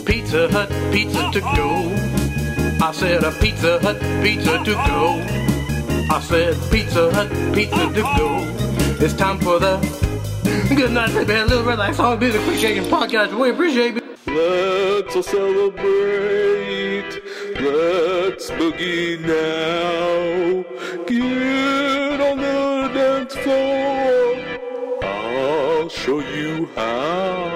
Pizza Hut pizza to go. I said a Pizza Hut pizza to go. I said Pizza Hut pizza to go. It's time for the Good Night Baby, a little red light song music appreciation podcast. We appreciate it. Let's all celebrate. Let's boogie now. Get on the dance floor. I'll show you how.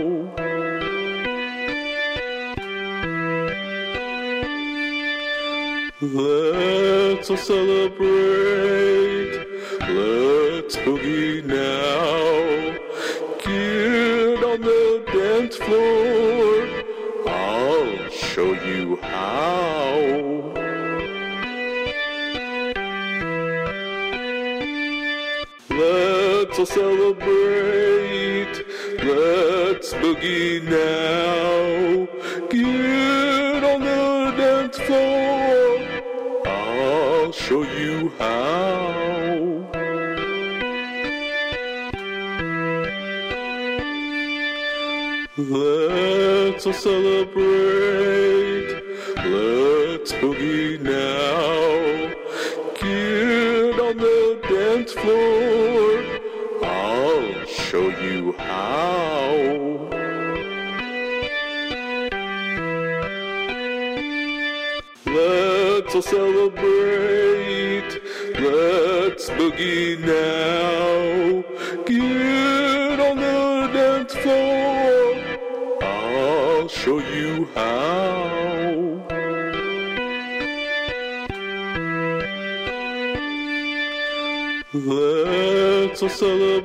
Let's all celebrate. Let's boogie now. Get on the dance floor. I'll show you how. Let's all celebrate. Let's boogie now. Get on the dance floor. I'll show you how. Let's all celebrate. Let's boogie now. Get on the dance floor. I'll show you how. Let's all celebrate. Let's boogie now. Get on the dance floor. I'll show you how. Let's all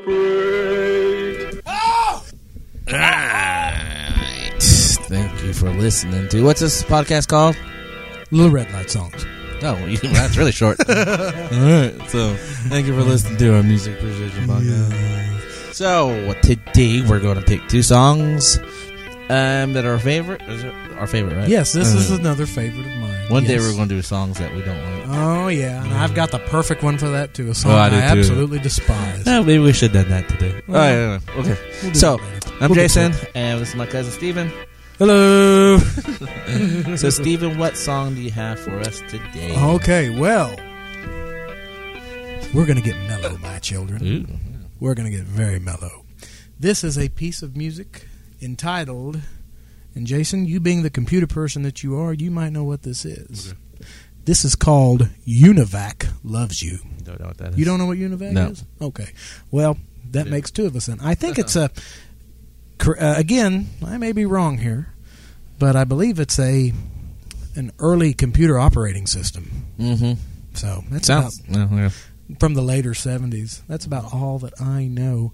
celebrate. Oh! All right. Thank you for listening to... What's this podcast called? Little Red Light Songs. Oh, that's really short. All right. So, thank you for listening to our Music Appreciation Podcast. Yeah. So, today we're going to pick two songs that are our favorite. Is it our favorite, right? Yes, this is another favorite of mine. One day we're going to do songs that we don't like. Oh, yeah. And I've got the perfect one for that, too. A song I absolutely despise. Oh, maybe we should have done that today. Well, all right. Okay. So, I'm Jason, and this is my cousin Steven. Hello. So, Steven, what song do you have for us today? Okay, well, we're going to get mellow, my children. Ooh. We're going to get very mellow. This is a piece of music entitled, and Jason, you being the computer person that you are, you might know what this is. Okay. This is called Univac Loves You. Don't know what that is. You don't know what Univac is? Okay. Well, that makes two of us then. I think it's a... again, I may be wrong here, but I believe it's an early computer operating system. Mm-hmm. So that's from the later 70s. That's about all that I know.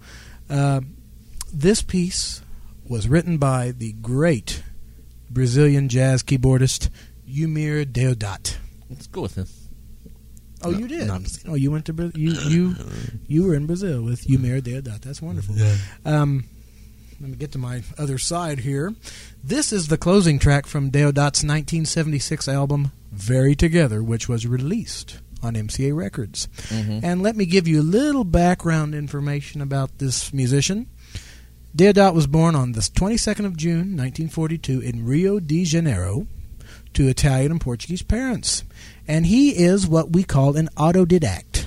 This piece was written by the great Brazilian jazz keyboardist Eumir Deodato. Let's go with him. Oh, no, you did? No, you went to Brazil. You were in Brazil with Eumir Deodato. That's wonderful. Yeah. Let me get to my other side here. This is the closing track from Deodato's 1976 album, Very Together, which was released on MCA Records. Mm-hmm. And let me give you a little background information about this musician. Deodato was born on the 22nd of June, 1942, in Rio de Janeiro to Italian and Portuguese parents. And he is what we call an autodidact.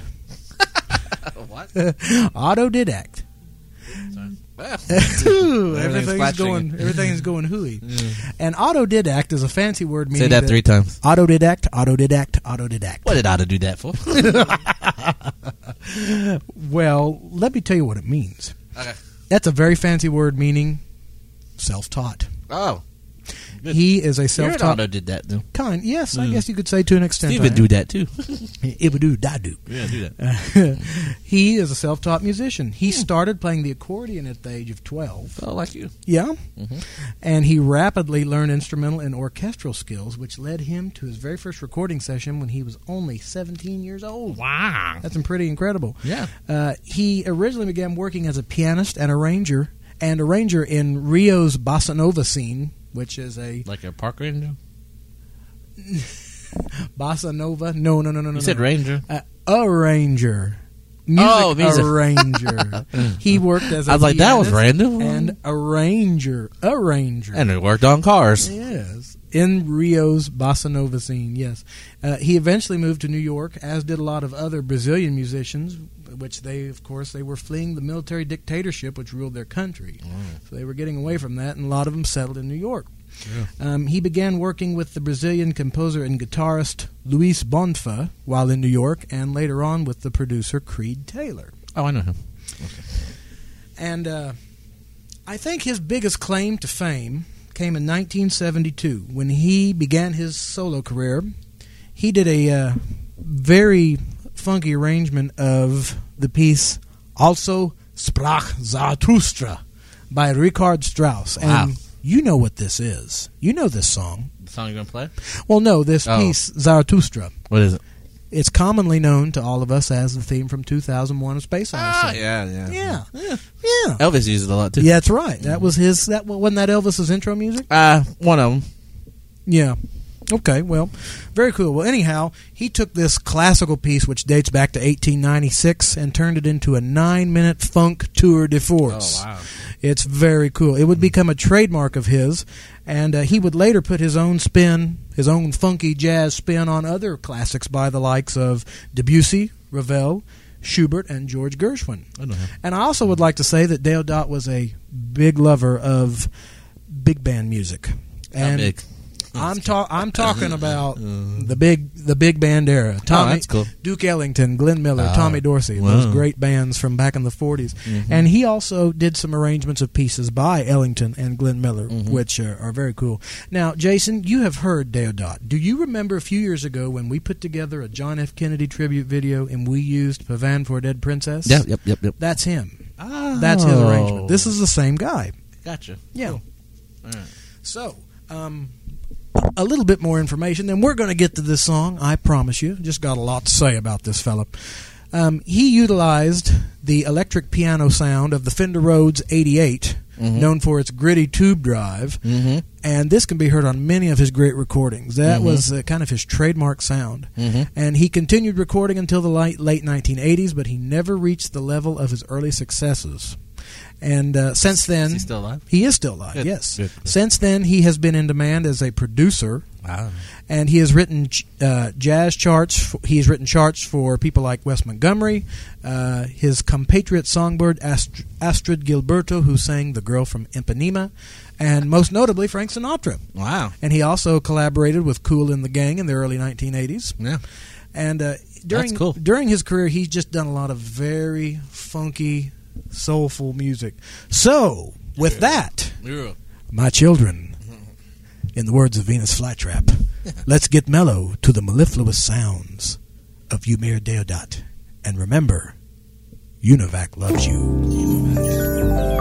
What? Autodidact. Everything's going hooey. Yeah. And autodidact is a fancy word meaning... Say that 3 times. Autodidact, autodidact, autodidact. What did auto do that for? Well, let me tell you what it means. Okay. That's a very fancy word meaning self-taught. Oh. Good. He is a self-taught... Your auto did that, though. Yes, I guess you could say to an extent. Steve would do that, too. It would do, that do. Yeah, do that. He is a self-taught musician. He started playing the accordion at the age of 12. Oh, like you. Yeah. Mm-hmm. And he rapidly learned instrumental and orchestral skills, which led him to his very first recording session when he was only 17 years old. Wow. That's pretty incredible. Yeah. He originally began working as a pianist and arranger in Rio's bossa nova scene, which is like a park ranger? Bossa nova? No. You said ranger. Arranger. music arranger. He worked as a I was like, that was pianist random. and arranger. And he worked on cars. Yes, in Rio's bossa nova scene. Yes, he eventually moved to New York, as did a lot of other Brazilian musicians, which they were fleeing the military dictatorship which ruled their country. So they were getting away from that, and a lot of them settled in New York. Yeah. He began working with the Brazilian composer and guitarist Luis Bonfa while in New York, and later on with the producer Creed Taylor. Oh, I know him. Okay. And I think his biggest claim to fame came in 1972 when he began his solo career. He did a very funky arrangement of the piece Also Sprach Zarathustra by Richard Strauss. Wow. And you know what this is. You know this song. The song you're going to play? Well, no, this piece, Zarathustra. What is it? It's commonly known to all of us as the theme from 2001: A Space Odyssey. Yeah. Yeah. Elvis uses it a lot, too. Yeah, that's right. That was his. Wasn't that Elvis's intro music? One of them. Yeah. Okay, well, very cool. Well, anyhow, he took this classical piece, which dates back to 1896, and turned it into a 9-minute funk tour de force. Oh, wow. It's very cool. It would become a trademark of his, and he would later put his own spin, his own funky jazz spin on other classics by the likes of Debussy, Ravel, Schubert, and George Gershwin. And I also would like to say that Deodat was a big lover of big band music. And big. I'm talking about the big band era. That's cool. Duke Ellington, Glenn Miller, Tommy Dorsey, those great bands from back in the 40s. Mm-hmm. And he also did some arrangements of pieces by Ellington and Glenn Miller, which are very cool. Now, Jason, you have heard Deodat. Do you remember a few years ago when we put together a John F. Kennedy tribute video and we used Pavan for a Dead Princess? Yep. That's him. That's his arrangement. This is the same guy. Gotcha. Yeah. Cool. All right. So, a little bit more information, then we're going to get to this song, I promise you. Just got a lot to say about this fella. He utilized the electric piano sound of the Fender Rhodes 88, known for its gritty tube drive, and this can be heard on many of his great recordings. That was kind of his trademark sound. And he continued recording until the late 1980s, but he never reached the level of his early successes. And since then... Is he still alive? He is still alive, Good. yes. Good. Since then, he has been in demand as a producer. Wow. And he has written jazz charts. He has written charts for people like Wes Montgomery, his compatriot songbird Astrid Gilberto, who sang The Girl from Ipanema, and most notably Frank Sinatra. Wow. And he also collaborated with Kool and the Gang in the early 1980s. Yeah. And That's cool. During his career, he's just done a lot of very funky, soulful music. So, with that, my children, in the words of Venus Flytrap, let's get mellow to the mellifluous sounds of Umir Deodat. And remember, Univac loves you.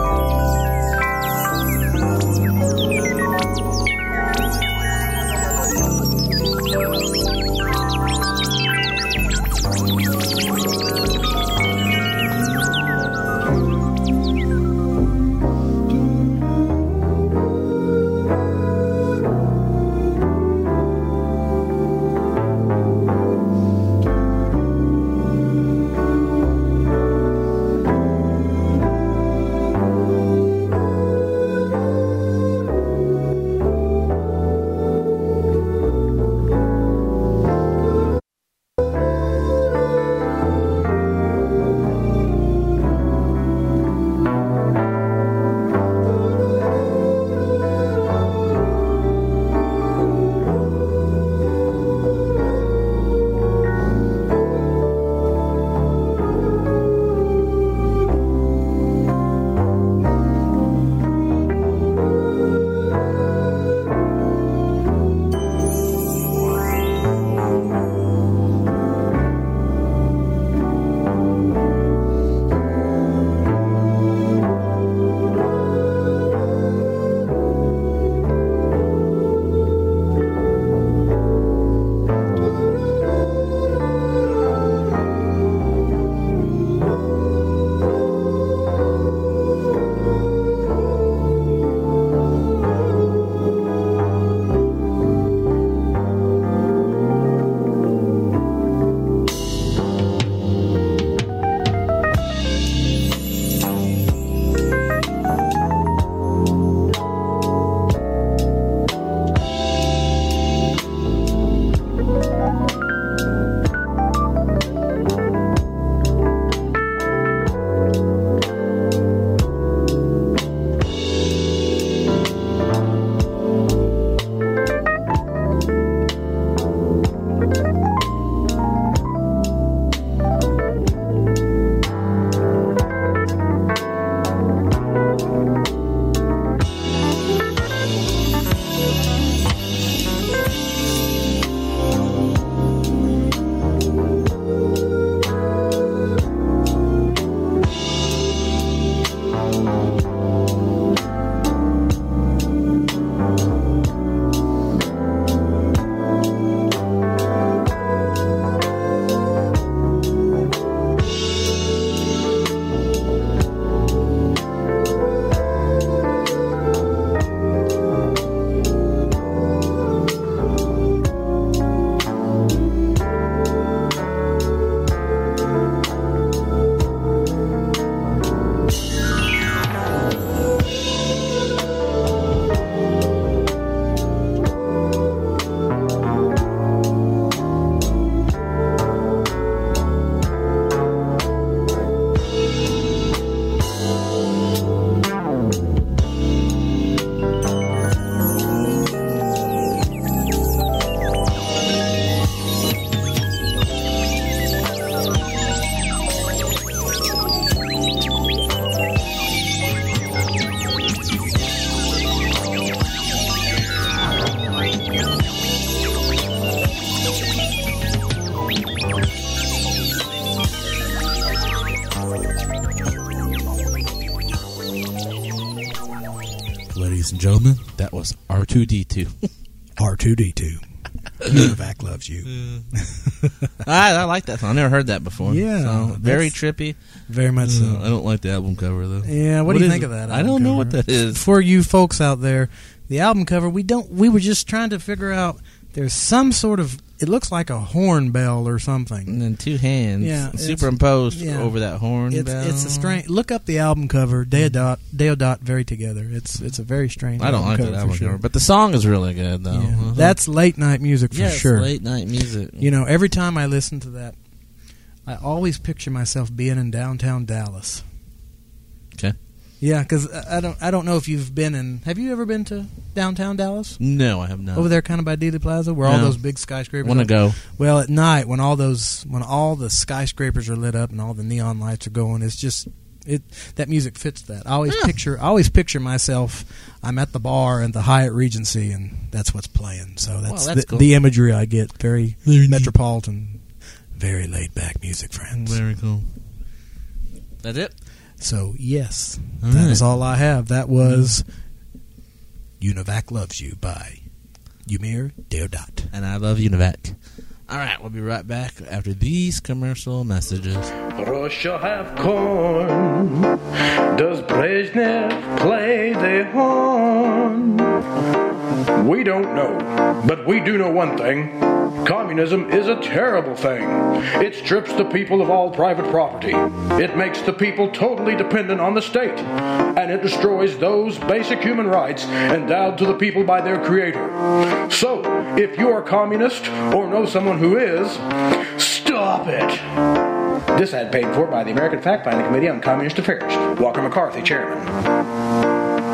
and gentlemen, that was R2D2. R2D2. Univac loves you. I like that song. I never heard that before. Yeah. So, very trippy. Very much so. I don't like the album cover, though. Yeah, what do you think of that? I don't know what that is. For you folks out there, the album cover, we were just trying to figure out, there's some sort of, it looks like a horn bell or something. And then two hands superimposed over that horn bell. It's a strange, look up the album cover, Deodat very together. It's a very strange I don't like that album cover, but the song is really good, though. Yeah. That's late night music for sure. Late night music. You know, every time I listen to that, I always picture myself being in downtown Dallas. Okay. Yeah, because I don't know if you've been in. Have you ever been to downtown Dallas? No, I have not. Over there, kind of by Dealey Plaza, where all those big skyscrapers. Want to go? Well, at night when all the skyscrapers are lit up and all the neon lights are going, it's just that music fits that. I always picture myself. I'm at the bar in the Hyatt Regency, and that's what's playing. So that's cool. The imagery I get. Very metropolitan, very laid back music, friends. Very cool. That's it. So, yes, that is all I have. That was Univac Loves You by Umir Deodat. And I love Univac. All right, we'll be right back after these commercial messages. Russia have corn. Does Brezhnev play the horn? We don't know, but we do know one thing. Communism is a terrible thing. It strips the people of all private property. It makes the people totally dependent on the state. And it destroys those basic human rights endowed to the people by their creator. So, if you are communist or know someone who is, stop it. This ad paid for by the American Fact-Finding Committee on Communist Affairs. Walker McCarthy, Chairman.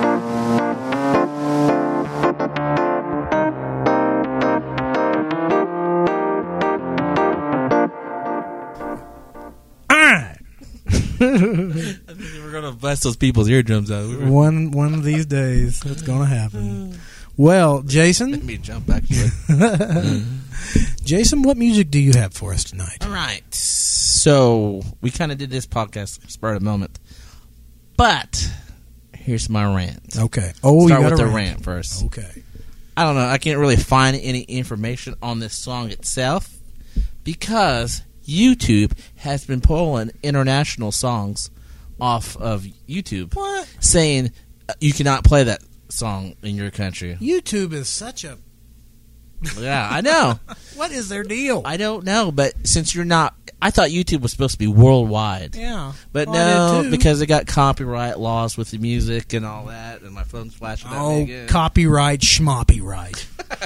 I think we're gonna bust those people's eardrums out. One of these days, that's gonna happen. Well, Jason, let me jump back to it. Jason, what music do you have for us tonight? All right, so we kind of did this podcast spur of the moment, but here's my rant. Okay. Oh, start with the rant first. Okay. I don't know. I can't really find any information on this song itself because YouTube has been pulling international songs off of YouTube. What? Saying you cannot play that song in your country. YouTube is such a... Yeah, I know. What is their deal? I don't know, but since you're not... I thought YouTube was supposed to be worldwide. Yeah. But no, because they got copyright laws with the music and all that, and my phone's flashing at me again. Copyright, schmoppyright.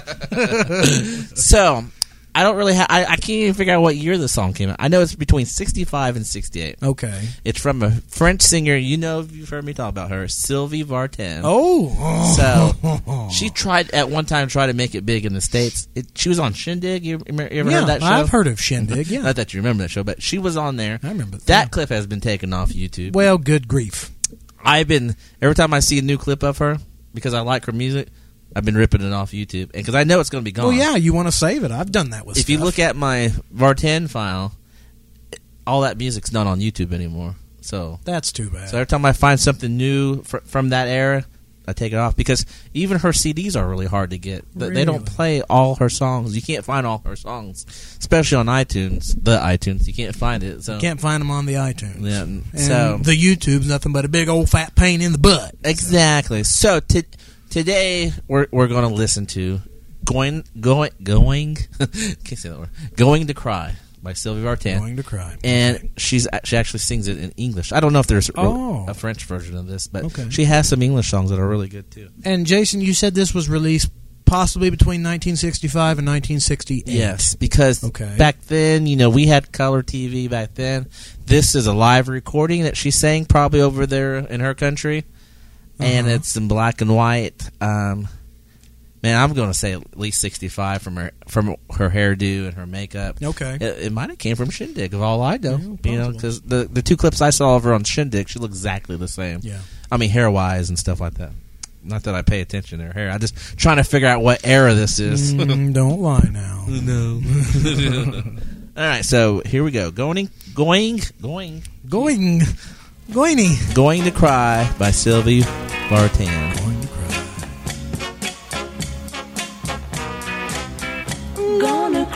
So... I don't really I can't even figure out what year the song came out. I know it's between 65 and 68. Okay. It's from a French singer. You know, you've heard me talk about her, Sylvie Vartan. Oh. So she tried at one time to make it big in the States. She was on Shindig. You ever heard that show? I've heard of Shindig, yeah. Not that you remember that show, but she was on there. I remember that clip has been taken off YouTube. Well, good grief. Every time I see a new clip of her, because I like her music, I've been ripping it off YouTube, and because I know it's going to be gone. Well, yeah, you want to save it. I've done that with If you look at my Vartan file, all that music's not on YouTube anymore. So that's too bad. So every time I find something new from that era, I take it off, because even her CDs are really hard to get. Really? They don't play all her songs. You can't find all her songs, especially on iTunes. The iTunes, you can't find it. So you can't find them on the iTunes. Yeah, and so the YouTube's nothing but a big old fat pain in the butt. Exactly. So today we're going to listen to Going can't say that word. Going to Cry by Sylvie Vartan. Going to Cry. And okay. she actually sings it in English. I don't know if there's a French version of this, but she has some English songs that are really good too. And Jason, you said this was released possibly between 1965 and 1968. Yes, because back then, we had color TV back then. This is a live recording that she sang probably over there in her country. And it's in black and white. Man, I'm going to say at least 65 from her hairdo and her makeup. Okay, it might have came from Shindig, of all I know. Because the two clips I saw of her on Shindig, she looked exactly the same. Yeah, I mean hair wise and stuff like that. Not that I pay attention to her hair. I'm just trying to figure out what era this is. Don't lie now. No. All right, so here we go. Going to Cry by Sylvie Vartan. Going to Cry.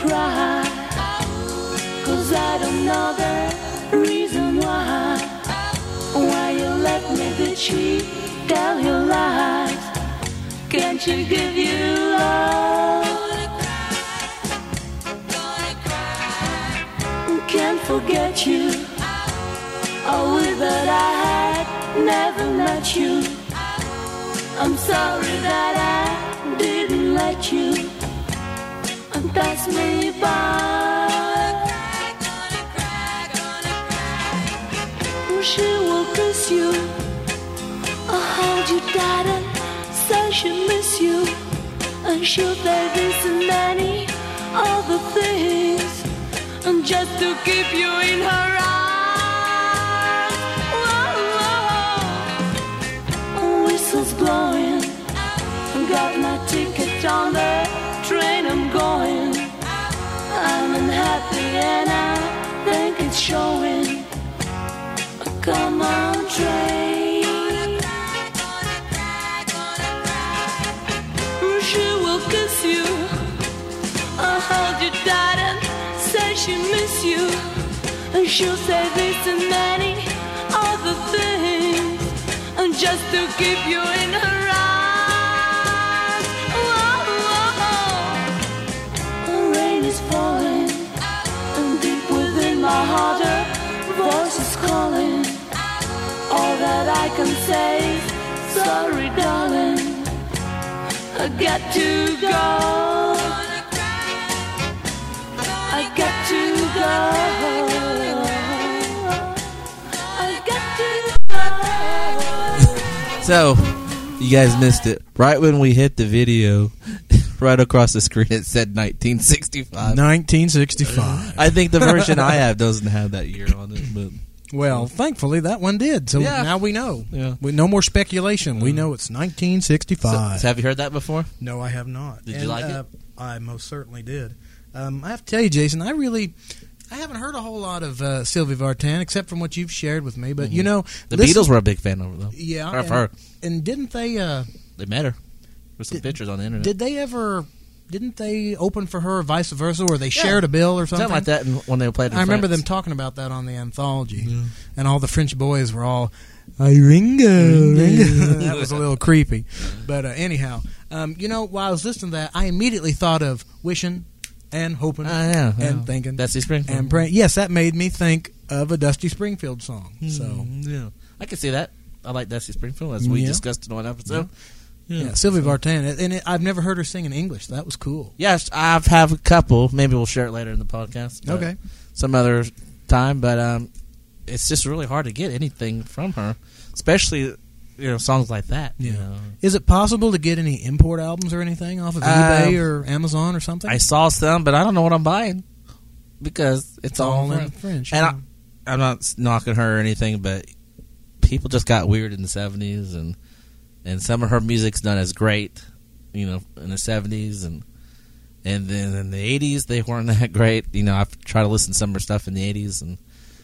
cry, 'cause I don't know the reason why you let me be cheap, tell you lies. Can't you give you love? Can't forget you. Oh, wish that I had never met you. I'm sorry that I didn't let you pass me by. She will kiss you, I'll hold you tight and say she miss you, and she'll say this and many other things, and just to keep you in her arms. Whoa. Whistles blowing, got my ticket on the train I'm going. I'm unhappy and I think it's showing. Come on, train. She will kiss you, I'll hold you tight and say she miss you, and she'll say this and many other things, and just to keep you in her arms. Whoa. Rain is falling, and deep within my heart a voice is calling. All that I can say is sorry, darling, I got to go. I got to go. I got to go. So, you guys missed it. Right when we hit the video, right across the screen it said 1965. 1965. I think the version I have doesn't have that year on it, but... Well, thankfully that one did. So now we know. Yeah. No more speculation. We know it's 1965. So have you heard that before? No, I have not. Did you like it? I most certainly did. I have to tell you, Jason, I haven't heard a whole lot of Sylvie Vartan except from what you've shared with me. But you know, the Beatles were a big fan of her, though. Yeah, of her. And didn't they? They met her. There's some pictures on the internet. Did they ever? Didn't they open for her, or vice versa, or they shared a bill or something? Something like that when they played in France. Remember them talking about that on the anthology. Yeah. And all the French boys were all, Ringo. That was a little creepy. But anyhow, you know, while I was listening to that, I immediately thought of Wishing and Hoping and Thinking. Dusty Springfield. And praying. Yes, that made me think of a Dusty Springfield song. So yeah, I can see that. I like Dusty Springfield, as we discussed in one episode. Yeah, Sylvie Vartan, and I've never heard her sing in English. So that was cool. Yes, I have a couple. Maybe we'll share it later in the podcast. Okay, some other time. But it's just really hard to get anything from her, especially songs like that. Yeah. You know. Is it possible to get any import albums or anything off of eBay or Amazon or something? I saw some, but I don't know what I'm buying because it's all in French. And I'm not knocking her or anything, but people just got weird in the 70s and some of her music's not as great, in the 70s, and then in the 80s they weren't that great. I've tried to listen to some of her stuff in the 80s,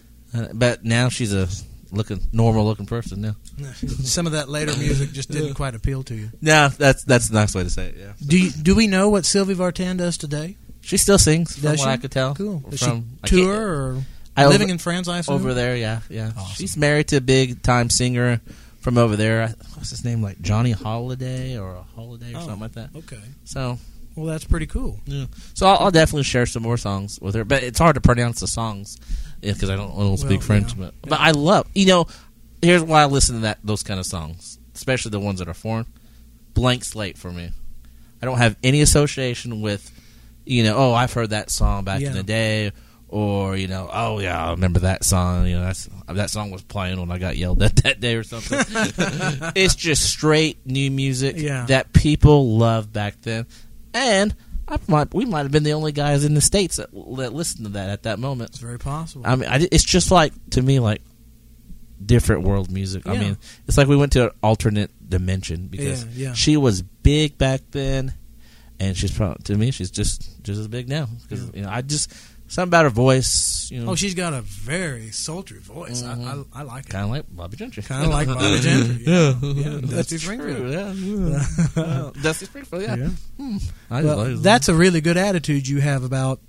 but now she's a normal looking person now. Some of that later music just didn't quite appeal to you. No, that's the nice way to say it. Yeah. Do we know what Sylvie Vartan does today? She still sings, from what I could tell. Cool. Does she tour or living in France? I assume over there. Yeah. Awesome. She's married to a big time singer from over there. What's his name? Like Johnny Holiday or something like that. Okay. So, well, that's pretty cool. Yeah. So I'll definitely share some more songs with her, but it's hard to pronounce the songs because I don't speak French. Yeah. But I love. Here's why I listen to those kind of songs, especially the ones that are foreign. Blank slate for me. I don't have any association with, I've heard that song back in the day. Or, oh, yeah, I remember that song. That song was playing when I got yelled at that day or something. It's just straight new music that people loved back then. And we might have been the only guys in the States that listened to that at that moment. It's very possible. I mean, it's just to me, different world music. Yeah. I mean, it's like we went to an alternate dimension because she was big back then, and she's to me, she's just as big now. Because, something about her voice. Oh, she's got a very sultry voice. Mm-hmm. I like it. Kind of like Bobby Gentry. Kind of like Bobby Gentry. Yeah. Dusty Springfield. Yeah. Dusty Springfield, yeah. Well, that's a really good attitude you have about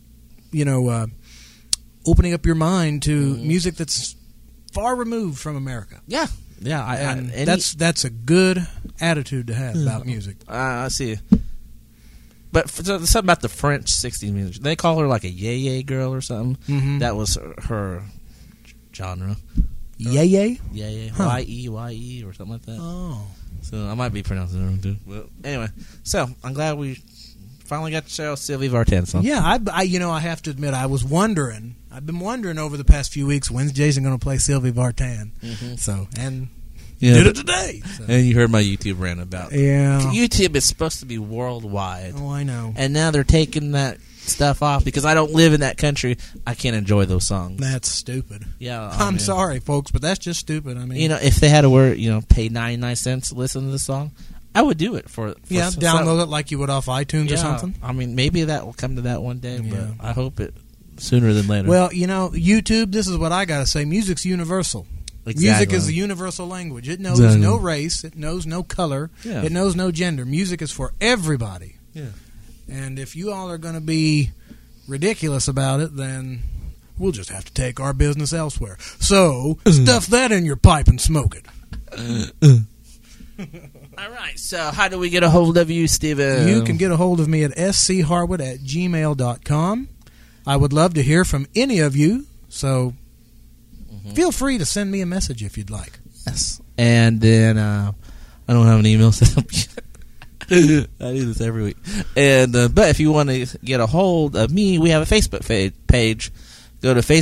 opening up your mind to music that's far removed from America. Yeah. That's a good attitude to have about music. I see. But something about the French 60s music. They call her like a yay girl or something. Mm-hmm. That was her genre. Yay? Yay. Huh. Y-E or something like that. Oh. So I might be pronouncing it wrong too. But anyway, so I'm glad we finally got to show Sylvie Vartan song. Yeah, I have to admit, I was wondering. I've been wondering over the past few weeks, when's Jason going to play Sylvie Vartan? Mm-hmm. So, and yeah, did it today. So. And you heard my YouTube rant about YouTube is supposed to be worldwide. Oh, I know. And now they're taking that stuff off because I don't live in that country. I can't enjoy those songs. That's stupid. Yeah, I'm sorry, folks, but that's just stupid. I mean, if they had to pay 99 cents to listen to the song, I would do it for download it like you would off iTunes or something. I mean, maybe that will come to that one day, but I hope it sooner than later. Well, YouTube, this is what I got to say. Music's universal. Exactly. Music is a universal language. It knows no race. It knows no color. Yeah. It knows no gender. Music is for everybody. Yeah. And if you all are going to be ridiculous about it, then we'll just have to take our business elsewhere. So, stuff that in your pipe and smoke it. All right, so how do we get a hold of you, Steven? You can get a hold of me at scharwood@gmail.com. I would love to hear from any of you, so feel free to send me a message if you'd like. Yes. And then I don't have an email system. I do this every week. And but if you want to get a hold of me, we have a Facebook page. Go to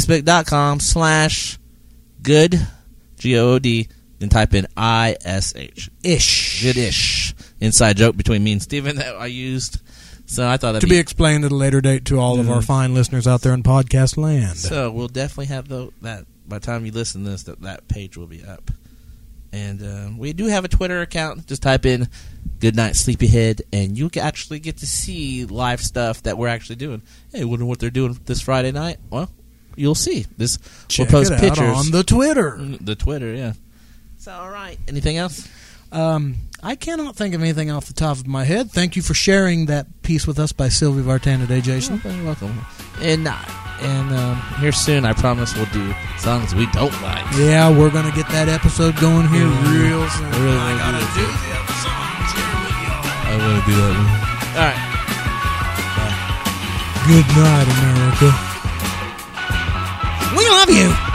facebook.com/good, G-O-O-D, and type in I-S-H. Ish. Good-ish. Inside joke between me and Steven that I used. So I thought that'd to be explained at a later date to all of our fine listeners out there in podcast land. So we'll definitely have that by the time you listen to this, that page will be up. And we do have a Twitter account. Just type in Goodnight Sleepyhead, and you can actually get to see live stuff that we're actually doing. Hey, wonder what they're doing this Friday night? Well, you'll see. Check we'll post it out pictures on the Twitter. The Twitter, yeah. So, all right. Anything else? I cannot think of anything off the top of my head. Thank you for sharing that piece with us by Sylvie Vartan today, Jason. You're welcome. And here soon, I promise we'll do songs we don't like. Yeah, we're going to get that episode going here real soon. I really want to do the songs here with y'all. I want to do that one. All right. Bye. Good night, America. We love you.